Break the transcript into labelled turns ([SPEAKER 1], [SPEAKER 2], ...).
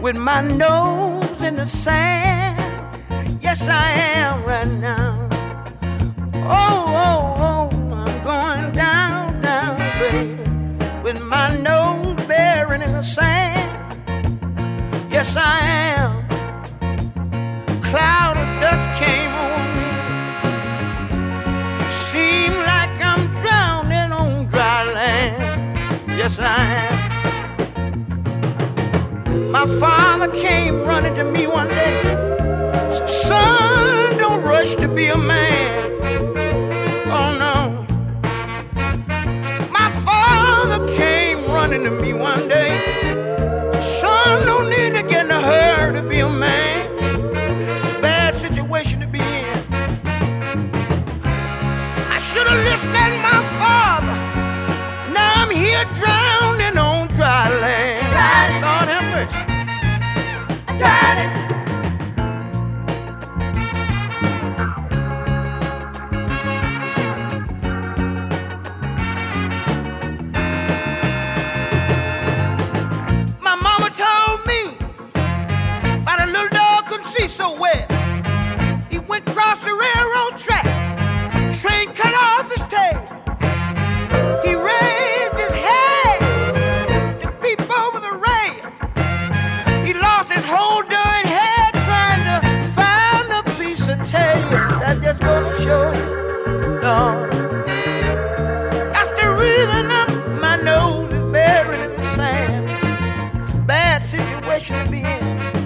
[SPEAKER 1] with my nose in the sand. Yes, I am right now. Oh, oh, oh, I'm going down, down, baby, with my nose buried in the sand. Yes, I am. Cloud of dust came on me. Seem like I'm drowning on dry land. Yes, I am. My father came running to me one day. Said, son, don't rush to be a man. Oh no. My father came running to me one day. Son, no need to get in a hurry to be a man. It's a bad situation to be in. I should have listened to my father. Now I'm here drowning on dry land.
[SPEAKER 2] Drowning.
[SPEAKER 1] Lord have mercy.
[SPEAKER 2] I'm drowning.
[SPEAKER 1] My mama told me about a little dog couldn't see so well. He went across the railroad track. Train cut off his tail. He raised his head to peep over the rail. He lost his whole darn head trying to find a piece of tail. That just goes to show you, Lord. That's the reason my nose is buried in the sand. It's a bad situation to be in.